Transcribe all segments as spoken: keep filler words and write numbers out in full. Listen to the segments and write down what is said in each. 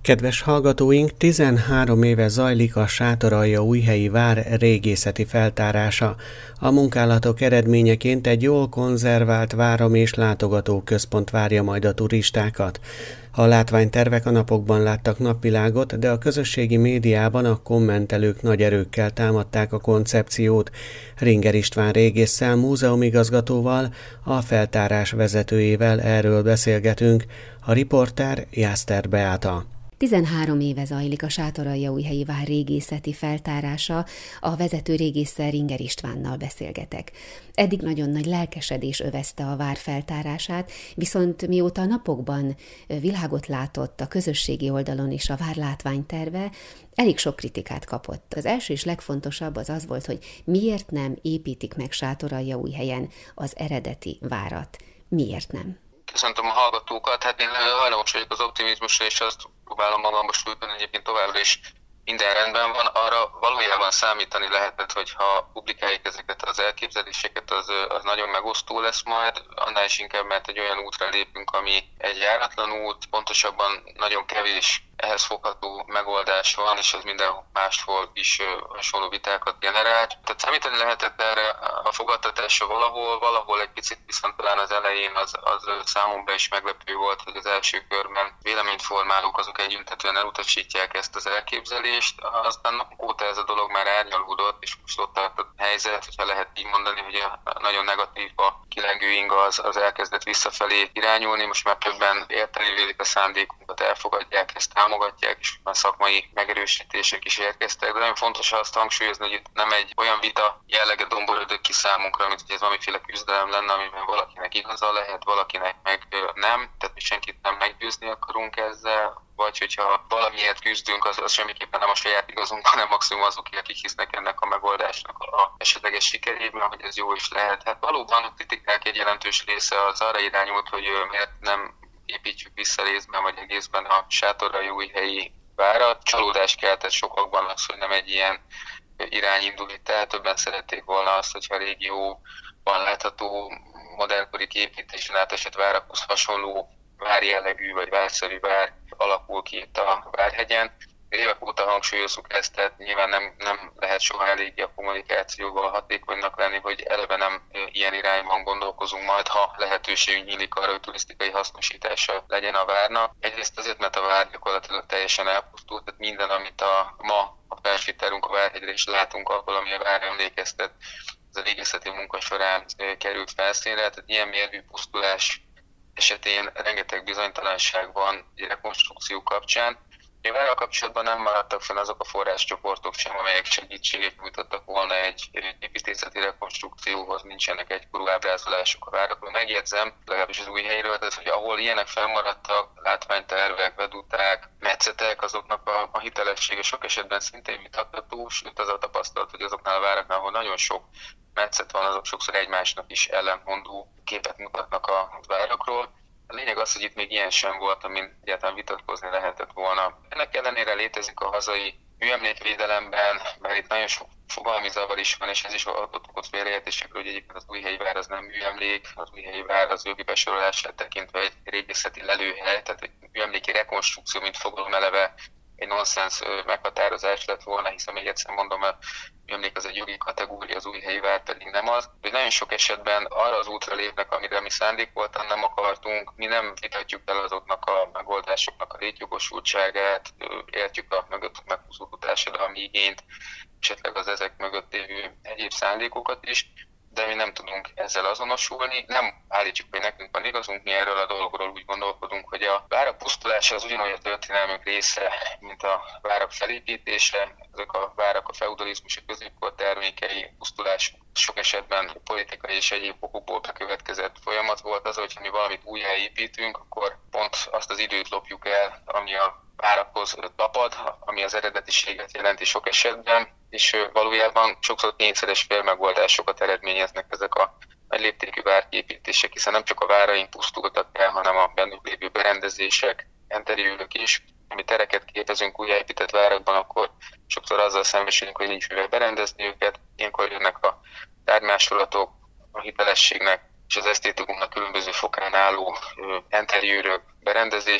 Kedves hallgatóink, tizenhárom éve zajlik a Sátoraljaújhelyi vár régészeti feltárása. A munkálatok eredményeként egy jól konzervált várom- és látogatóközpont várja majd a turistákat. A látványtervek a napokban láttak napvilágot, de a közösségi médiában a kommentelők nagy erőkkel támadták a koncepciót. Ringer István régésszel, múzeumigazgatóval, a feltárás vezetőjével erről beszélgetünk. A riporter Jászter Beáta. tizenhárom éve zajlik a Sátoraljaújhelyi vár régészeti feltárása, a vezető régésszel Ringer Istvánnal beszélgetek. Eddig nagyon nagy lelkesedés övezte a vár feltárását, viszont mióta a napokban világot látott a közösségi oldalon is a vár látványterve, elég sok kritikát kapott. Az első és legfontosabb az az volt, hogy miért nem építik meg Sátoraljaújhelyen az eredeti várat. Miért nem? Köszöntöm a hallgatókat, hát én hajlamos vagyok az optimizmusra, és azt próbálom magamba súlyban, egyébként továbbra is minden rendben van. Arra valójában számítani lehetett, hogy ha publikáljuk ezeket az elképzeléseket, az, az nagyon megosztó lesz majd, annál is inkább, mert egy olyan útra lépünk, ami egy járatlan út, pontosabban nagyon kevés ehhez fogható megoldás van, és ez mindenhol máshol is hasonló vitákat generált. Tehát számítani lehetett erre a fogadtatásra valahol, valahol egy picit, viszont talán az elején az, az számomra is meglepő volt, hogy az első körben véleményformálók azok együttetően elutasítják ezt az elképzelést. Aztán napok óta ez a dolog már árnyalódott, és most ott tart a helyzet, hogyha lehet így mondani, hogy a nagyon negatív a kilengő inga az, az elkezdett visszafelé irányulni, most már többen érteni vélik a szándékunkat, elfogadják ezt, támogatják, és a szakmai megerősítések is érkeztek, de nagyon fontos azt hangsúlyozni, hogy itt nem egy olyan vita jellege domborodott ki számunkra, mint hogy ez valamiféle küzdelem lenne, amiben valakinek igaza lehet, valakinek meg nem, tehát mi senkit nem meggyőzni akarunk ezzel, vagy hogyha valamiért küzdünk, az, az semmiképpen nem a saját igazunk, hanem maximum azok, akik hisznek ennek a megoldásnak a esetleges sikerében, hogy ez jó is lehet. Hát valóban a kritikák egy jelentős része az arra irányult, hogy miért nem építjük vissza részben vagy egészben a Sátoraljaújhelyi várat. Csalódást keltett sokakban az, hogy nem egy ilyen irány indul itt el. Többen szerették volna azt, hogyha a régióban látható modernkori képítésen átesett várakhoz hasonló várjellegű vagy várszerű vár alakul ki itt a Várhegyen. Évek óta hangsúlyozzuk ezt, tehát nyilván nem, nem lehet soha eléggé a kommunikációval hatékonynak lenni, hogy eleve nem ilyen irányban gondolkozunk majd, ha lehetőségünk nyílik arra, hogy turisztikai hasznosítása legyen a várnak. Egyrészt azért, mert a vár gyakorlatilag teljesen elpusztult, tehát minden, amit a ma a felsétárunk a Várhegyre is látunk abból, ami a vár emlékeztet, az a régészeti munka során került felszínre, tehát ilyen mérvű pusztulás esetén rengeteg bizonytalanság van egy rekonstrukció kapcsán. A várral kapcsolatban nem maradtak fenn azok a forráscsoportok sem, amelyek segítséget nyújtottak volna egy építészeti rekonstrukcióhoz, nincsenek egykorú ábrázolások a várakról. Megjegyzem, legalábbis az Újhelyről, tehát, hogy ahol ilyenek fennmaradtak, látványtervek, veduták, metszetek, azoknak a, a hitelessége sok esetben szintén vitatható, sőt az a tapasztalat, hogy azoknál a váraknál, ahol nagyon sok metszet van, azok sokszor egymásnak is ellentmondó képet mutatnak a várakról. A lényeg az, hogy itt még ilyen sem volt, amin egyáltalán vitatkozni lehetett volna. Ennek ellenére létezik a hazai műemlékvédelemben, mert itt nagyon sok fogalmi zavar is van, és ez is adott okot félreértésekről, hogy egyébként az Újhelyi vár az nem műemlék, az Újhelyi vár az jogi besorolását tekintve egy régészeti lelőhely, tehát egy műemléki rekonstrukció, mint fogalom eleve egy nonsens meghatározás lett volna, hiszen még egyszer mondom, a műemlék az egy jogi kategória, az Újhelyi vár pedig nem az. De nagyon sok esetben arra az útra lépnek, amire mi szándékoltan nem akartunk, mi nem vitatjuk el azoknak a megoldásoknak a létjogosultságát, értjük a mögöttük meghúzódó társadalmi igényt, esetleg az ezek mögött lévő egyéb szándékokat is, de mi nem tudunk ezzel azonosulni. Nem állítjuk, hogy nekünk van igazunk, mi erről a dologról úgy gondolkodunk, hogy a várak pusztulása az ugyanolyan a történelmünk része, mint a várak felépítése. Ezek a várak a feudalizmus, a középkor termékei, pusztulás sok esetben politikai és egyéb okokból bekövetkezett folyamat volt. Az, hogyha mi valamit újjá építünk, akkor pont azt az időt lopjuk el, ami a várakhoz tapad, ami az eredetiséget jelenti sok esetben, és valójában sokszor kényszeres félmegoldásokat eredményeznek ezek a nagy léptékű várképítések, hiszen nem csak a váraink pusztultak el, hanem a bennük lévő berendezések, interjúrök is. Ami tereket képezünk újjáépített várakban, akkor sokszor azzal szembesülünk, hogy nincs mivel berendezni őket. Ilyenkor jönnek a tárgymásolatok, a hitelességnek és az esztétikumnak különböző fokán álló interjúrök, berendezések,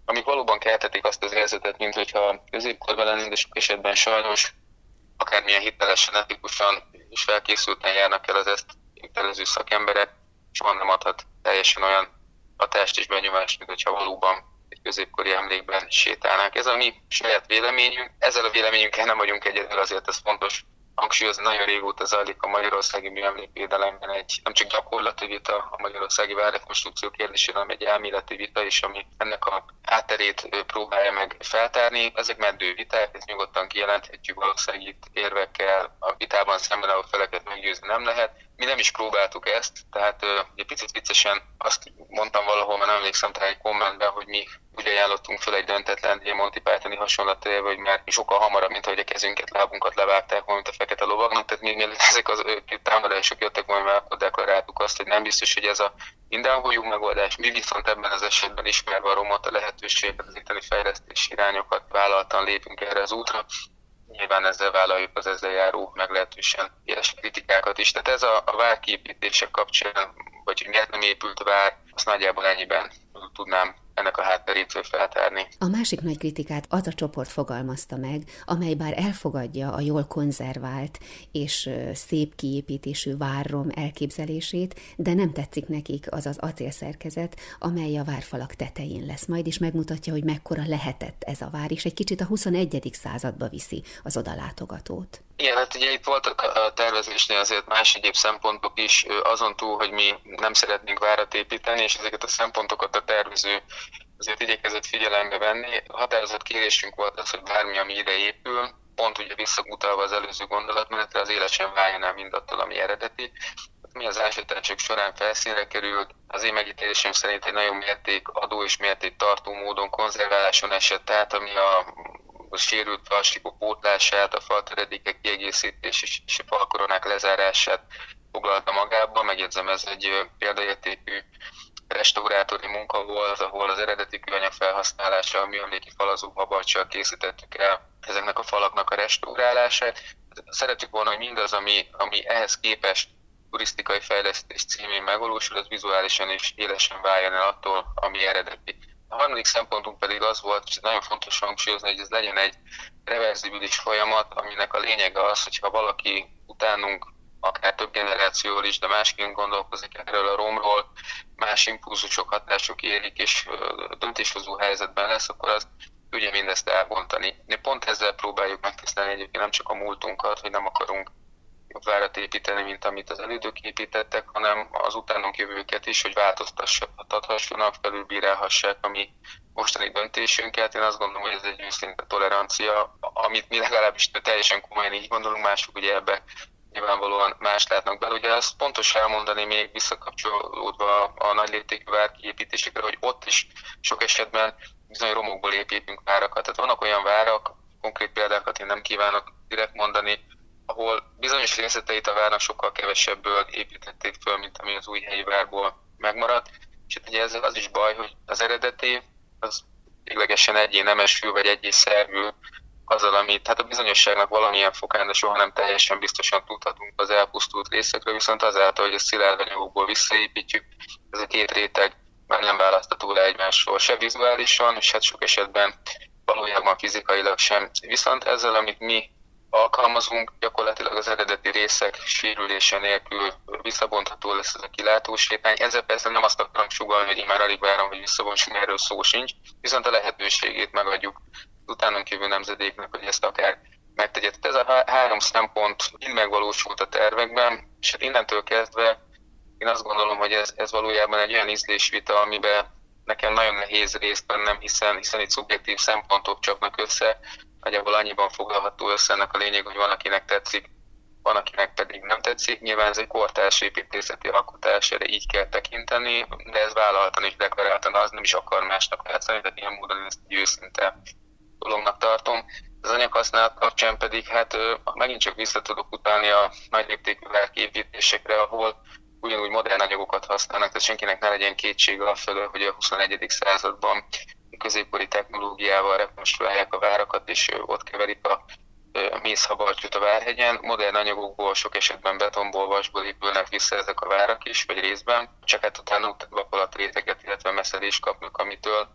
amik valóban keltetik azt az érzetet, mint hogyha középkorban lennénk, de sok esetben sajnos akármilyen hitelesen, etikusan és felkészülten járnak el az ezt hitelező szakemberek, soha nem adhat teljesen olyan hatást és benyomást, mint hogyha valóban egy középkori emlékben sétálnánk. Ez a mi saját véleményünk. Ezzel a véleményünkkel nem vagyunk egyedül, azért ez fontos hangsúlyozni, nagyon régóta zajlik a magyarországi műemlékvédelemben egy nem csak gyakorlati vita a magyarországi várrekonstrukció kérdésében, hanem egy elméleti vita is, ami ennek a hátterét próbálja meg feltárni. Ezek meddő viták, ezt nyugodtan kijelenthetjük, valószínűleg itt érvekkel a vitában szemben álló feleket meggyőzni nem lehet. Mi nem is próbáltuk ezt, tehát egy picit viccesen azt mondtam valahol, mert nem emlékszem talán egy kommentben, hogy mi úgy ajánlottunk fel egy döntetlen Monty Pythoni hasonlatot élve, hogy már sokkal hamarabb, mint hogy a kezünket, lábunkat levágták volna, mint a fekete lovagnak, tehát még mielőtt ezek az támadások jöttek volna, mert akkor deklaráltuk azt, hogy nem biztos, hogy ez a mindenhol megoldás. Mi viszont ebben az esetben ismerve a romot, a lehetőséget, az itteni fejlesztési irányokat vállaltan lépünk erre az útra. Nyilván ezzel vállaljuk az ezzel járó meglehetősen éles kritikákat is. Tehát ez a, a várkiépítések kapcsán, vagy hogy miért nem épült vár, azt nagyjából ennyiben tudnám ennek a hátterét feltárni. A másik nagy kritikát az a csoport fogalmazta meg, amely bár elfogadja a jól konzervált és szép kiépítésű várrom elképzelését, de nem tetszik nekik az az acélszerkezet, amely a várfalak tetején lesz majd, és megmutatja, hogy mekkora lehetett ez a vár, és egy kicsit a huszonegyedik századba viszi az odalátogatót. Igen, hát ugye itt voltak a tervezésnél azért más egyéb szempontok is, azon túl, hogy mi nem szeretnénk várat építeni, és ezeket a szempontokat a tervező azért igyekezett figyelembe venni. A határozott kérésünk volt az, hogy bármi, ami ide épül, pont ugye visszautalva az előző gondolatmenetre, az élesen váljon el mindattól, ami eredeti. Mi az ásatások során felszínre került, az én megítélésem szerint egy nagyon mértékadó és mértéktartó módon konzerváláson esett át, ami a a sérült falsíkok pótlását, a faltöredékek kiegészítés és a falkoronák lezárását foglalta magába. Megjegyzem, ez egy példaértékű restaurátori munka volt, ahol az eredeti kőanyag felhasználása, a műemléki falazó babarccsal készítettük el ezeknek a falaknak a restaurálását. Szeretjük volna, hogy mindaz, ami, ami ehhez képest turisztikai fejlesztés címén megvalósul, az vizuálisan és élesen váljon el attól, ami eredeti. A harmadik szempontunk pedig az volt, és nagyon fontos hangsúlyozni, hogy ez legyen egy reverzibilis folyamat, aminek a lényege az, hogyha valaki utánunk, akár több generációról is, de másként gondolkozik erről a romról, más impulzusok, hatások érik, és döntéshozó helyzetben lesz, akkor az tudja mindezt elbontani. Mi pont ezzel próbáljuk megtisztelni egyébként nem csak a múltunkat, hogy nem akarunk jobb várat építeni, mint amit az elődök építettek, hanem az utánunk jövőket is, hogy változtathassanak, felülbírálhassák a mi mostani döntésünket. Én azt gondolom, hogy ez egy őszinte tolerancia, amit mi legalábbis teljesen komolyan így gondolunk, mások ugye ebbe nyilvánvalóan más látnak belőle. Ugye azt pontos elmondani még visszakapcsolódva a nagy léptékű várkiépítésekre, hogy ott is sok esetben bizony romokból építünk várakat. Tehát vannak olyan várak, konkrét példákat én nem kívánok direkt mondani, ahol bizonyos részleteit a várnak sokkal kevesebből építették föl, mint ami az újhelyi várból megmaradt. És ugye ezzel az is baj, hogy az eredeti az véglegesen egyé nemesül, vagy egyé szervül azzal, amit hát a bizonyosságnak valamilyen fokán, de soha nem teljesen biztosan tudhatunk az elpusztult részekről, viszont azáltal, hogy a szilárd anyagokból visszaépítjük, ez a két réteg már nem választható le egymásról, se vizuálisan, és hát sok esetben valójában fizikailag sem. Viszont ezzel, amit mi alkalmazunk, gyakorlatilag az eredeti részek sérülése nélkül visszabontható lesz ez a kilátósétány. Ezzel persze nem azt akarom sugallni, hogy én már alig várom, hogy visszabontsunk, erről szó sincs, viszont a lehetőségét megadjuk utánunk jövő nemzedéknek, hogy ezt akár megtegye. Ez a három szempont mind megvalósult a tervekben, és hát innentől kezdve én azt gondolom, hogy ez, ez valójában egy olyan ízlésvita, amiben nekem nagyon nehéz részt vennem, hiszen, hiszen itt szubjektív szempontok csapnak össze, nagyjából annyiban foglalható össze ennek a lényeg, hogy van, akinek tetszik, van, akinek pedig nem tetszik. Nyilván ez egy kortárs építészeti alkotás, erre így kell tekinteni, de ez vállaltan és deklaráltan az nem is akar másnak látszani, tehát ilyen módon ezt egy őszinte dolognak tartom. Az anyaghasználat kapcsán pedig hát megint csak vissza tudok utalni a nagy léptékű várkiépítésekre, ahol ugyanúgy modern anyagokat használnak, tehát senkinek ne legyen kétsége afelől, hogy a huszonegyedik században középkori technológiával rekonstruálják a várakat, és ott keverik a mészhabarcsot a Várhegyen. Modern anyagokból, sok esetben betonból, vasból épülnek vissza ezek a várak is, vagy részben, csak hát utána vakolatréteget, illetve messzelést kapnak, amitől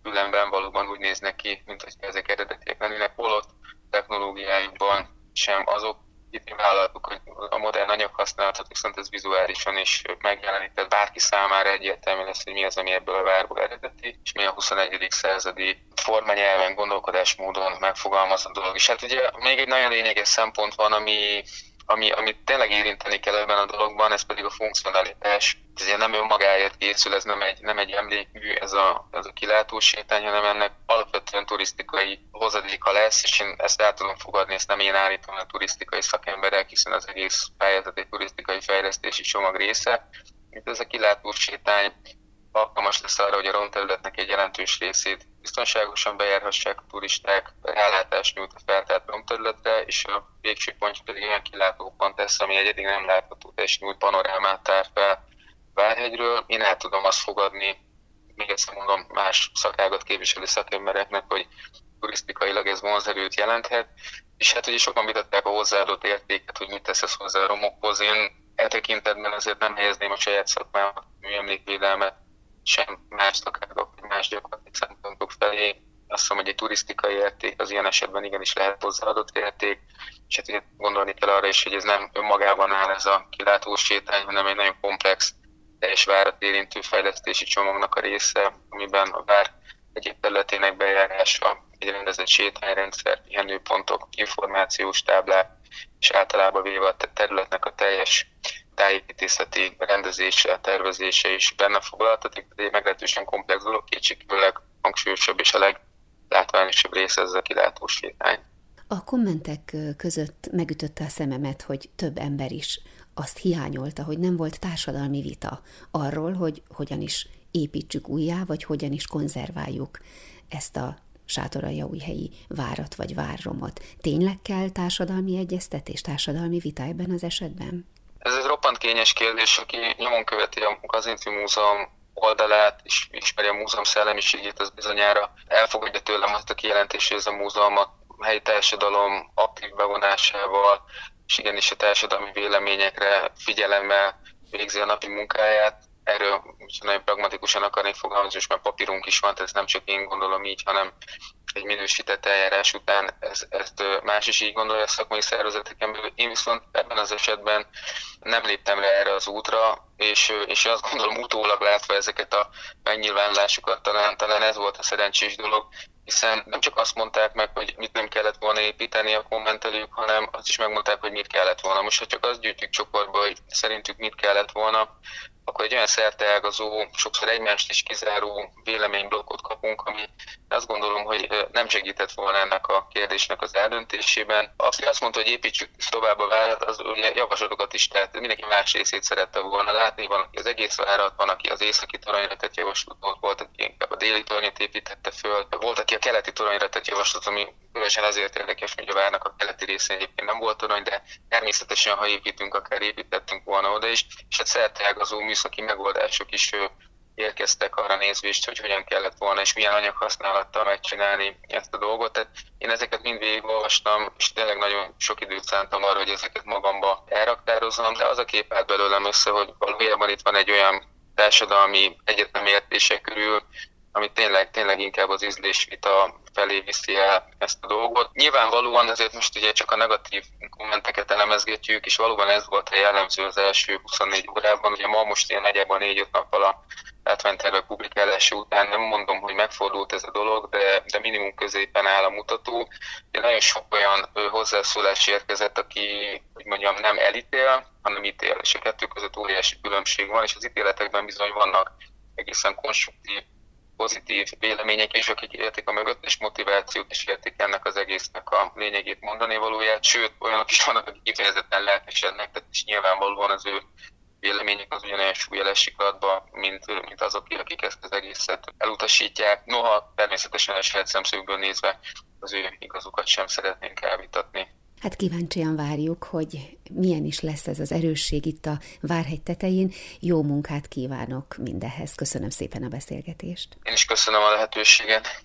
különben valóban úgy néznek ki, mint hogy ezek eredetiek lennének, holott technológiájukban sem azok itt vállalatok, hogy a modern anyaghasználatot, viszont ez vizuálisan is megjelenik, tehát bárki számára egyértelmű lesz, hogy mi az, ami ebből a várból eredeti, és mi a huszonegyedik századi formanyelven, gondolkodásmódon megfogalmazott dolog. És hát ugye még egy nagyon lényeges szempont van, ami Ami, amit tényleg érinteni kell ebben a dologban, ez pedig a funkcionalitás. Ez ugye nem önmagáért készül, ez nem egy, nem egy emlékmű, ez a, ez a kilátósétány, hanem ennek alapvetően turisztikai hozadéka lesz, és én ezt el tudom fogadni, ezt nem én állítom a turisztikai szakemberek, hiszen az egész pályázat egy turisztikai fejlesztési csomag része. Itt ez a kilátósétány alkalmas lesz arra, hogy a romterületnek egy jelentős részét biztonságosan bejárhassák a turisták, rálátást nyújt a feltárt romterületre, és a végső pontja pedig olyan kilátópont lesz, ami egyedül nem látható, és nyújt panorámát tár fel Várhegyről. Én el tudom azt fogadni, még egyszer mondom, más szakágat képviselő szakembereknek, hogy turisztikailag ez vonzerőt jelenthet, és hát ugye sokan vitatták a hozzáadott értéket, hogy mit tesz ez hozzá a romokhoz. Én e tekintetben azért nem helyezném a saját szakmámat, műemlékvédelmet, sem más szakágak, vagy más gyakorlati szempontok felé. Azt hiszem, hogy egy turisztikai érték az ilyen esetben igenis lehet hozzáadott érték, és hát gondolni kell arra is, hogy ez nem önmagában áll ez a kilátós sétány, hanem egy nagyon komplex, teljes várat érintő fejlesztési csomagnak a része, amiben a vár egyéb területének bejárása, egy rendezett sétányrendszer, pihenőpontok, információs táblák, és általában véve a területnek a teljes tájépítészeti rendezése, tervezése is benne foglaltatik, de egy meglehetősen komplex dolog, kétségkívül hangsúlyosabb és a leglátványosabb része ez a kilátós sétány. A kommentek között megütötte a szememet, hogy több ember is azt hiányolta, hogy nem volt társadalmi vita arról, hogy hogyan is építsük újjá, vagy hogyan is konzerváljuk ezt a sátoraljaújhelyi várat vagy várromot. Tényleg kell társadalmi egyeztetés, társadalmi vita ebben az esetben? Ez egy roppant kényes kérdés, aki nyomon követi a Kazinczy Múzeum oldalát, és ismeri a múzeum szellemiségét, az bizonyára elfogadja tőlem azt a kijelentést, hogy ez a múzeum a helyi társadalom aktív bevonásával, és igenis a társadalmi véleményekre figyelemmel végzi a napi munkáját. Erről nagyon pragmatikusan akarnék fogalmazni, és már papírunk is van, tehát ezt nem csak én gondolom így, hanem egy minősített eljárás után ez, ezt más is így gondolja a szakmai szervezeteken belül. Én viszont ebben az esetben nem léptem le erre az útra, és, és azt gondolom utólag látva ezeket a megnyilvánulásokat, talán, talán ez volt a szerencsés dolog, hiszen nem csak azt mondták meg, hogy mit nem kellett volna építeni a kommentelők, hanem azt is megmondták, hogy mit kellett volna. Most, ha csak azt gyűjtjük csoportba, hogy szerintük mit kellett volna, akkor egy olyan szerteágazó, sokszor egymást is kizáró véleményblokkot kapunk, ami azt gondolom, hogy nem segített volna ennek a kérdésnek az eldöntésében. Aki azt mondta, hogy építsük tovább a várat, az ugye javaslatokat is tett, mindenki más részét szerette volna látni, van, aki az egész várat, van, aki az északi toronyra tett javaslatot, volt, aki inkább a déli tornyot építette föl, volt, aki a keleti toronyra tett javaslatot, ami különösen azért érdekes, hogy a várnak a keleti részén egyébként nem volt torony, de természetesen, ha építünk, akár építettünk volna oda is, és hát szerteágazó műszaki megoldások is érkeztek arra nézvést, hogy hogyan kellett volna, és milyen anyaghasználattal megcsinálni ezt a dolgot. Tehát én ezeket mind végigolvastam, és tényleg nagyon sok időt szántam arra, hogy ezeket magamba elraktározzam, de az a kép állt belőlem össze, hogy valójában itt van egy olyan társadalmi egyetemi értések körül, ami tényleg, tényleg inkább az ízlésvita felé viszi el ezt a dolgot. Nyilvánvalóan azért most ugye csak a negatív kommenteket elemezgetjük, és valóban ez volt a jellemző az első huszonnégy órában. Ugye ma most ilyen nagyjából négy-öt nappal a látványtervek publikálása után nem mondom, hogy megfordult ez a dolog, de, de minimum középen áll a mutató. De nagyon sok olyan hozzászólás érkezett, aki, hogy mondjam, nem elítél, hanem ítél, és a kettő között óriási különbség van, és az ítéletekben bizony vannak egészen konstruktív, pozitív vélemények, és akik értik a mögöttes motivációt, és értik ennek az egésznek a lényegét, mondani valóját, sőt, olyanok is vannak, akik kifejezetten lelkesednek, tehát is nyilvánvalóan az ő vélemények az ugyanolyan súlyjel siklatba, mint, mint azok, akik ezt az egészet elutasítják. Noha természetesen a saját szemszögből nézve az ő igazukat sem szeretnénk elvitatni. Hát kíváncsian várjuk, hogy milyen is lesz ez az erősség itt a Várhegy tetején. Jó munkát kívánok mindehhez. Köszönöm szépen a beszélgetést. Én is köszönöm a lehetőséget.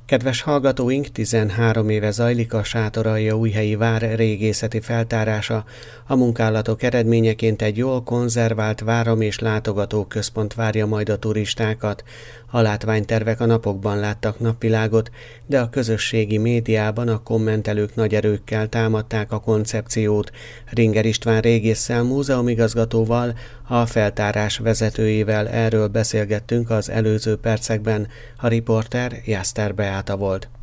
Kedves hallgatóink, tizenhárom éve zajlik a Sátoraljaújhelyi vár régészeti feltárása. A munkálatok eredményeként egy jól konzervált várom- és látogatóközpont várja majd a turistákat. A látványtervek a napokban láttak napvilágot, de a közösségi médiában a kommentelők nagy erőkkel támadták a koncepciót. Ringer István régésszel, múzeumigazgatóval, a feltárás vezetőjével erről beszélgettünk az előző percekben. A riporter Jászter Beáta volt.